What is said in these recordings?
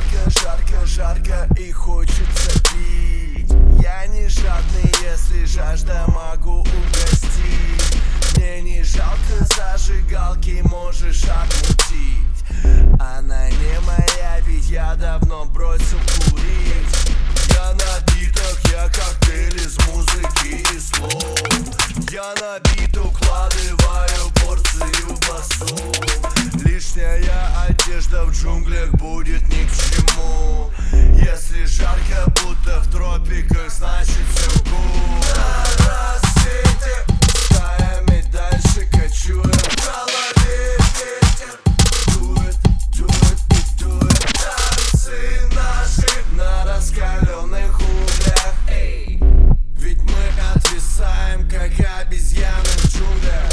жарко, жарко и хочется пить. Я не жадный, если жажда, могу угостить. Мне не жалко зажигалки, можешь отмутить. Она не моя, ведь я давно бросил курить. Я на битах, я коктейль из музыки и слов. Я на бит укладываю порцию басов. Лишняя одежда в джунглях будет ни к чему. Если жарко, будто в тропиках, значит все good. На рассвете стаями дальше кочуем. В голове ветер дует, дует и дует. Танцы наши на раскаленных углях. Эй, ведь мы отвисаем, как обезьяны в джунглях.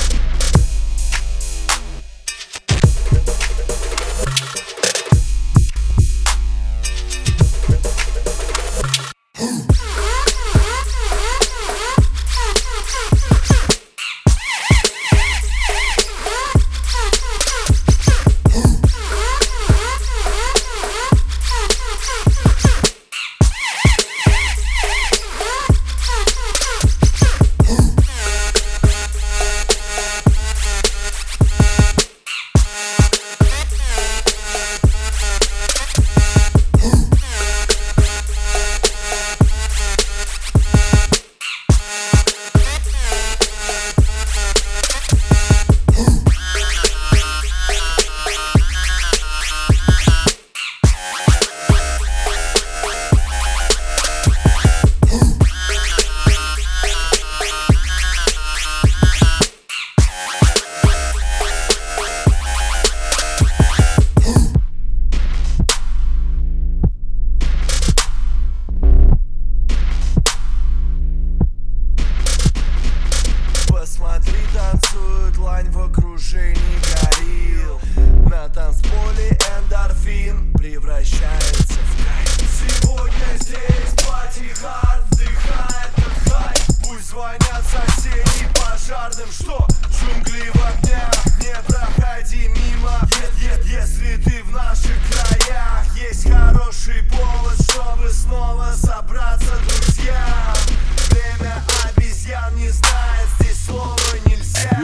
Посмотри, танцует лань в окружении горилл. На танцполе эндорфин превращается в кайф. Сегодня здесь пати-хард вдыхает как хайп. Пусть звонят соседи пожарным, что джунгли в огнях. Не проходи мимо, если ты в наших краях. Есть хороший повод, чтобы снова собраться, друзья. Время обезьян не знает, здесь слова нельзя.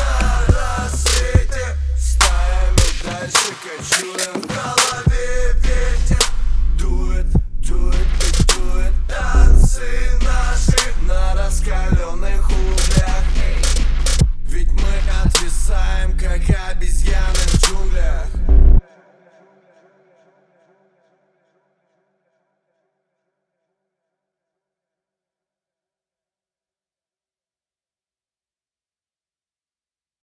На рассвете стаями дальше кочуем. В голове ветер дует, дует и дует. Танцы наши на раскаленных углях. Ведь мы отвисаем, как обезьяны.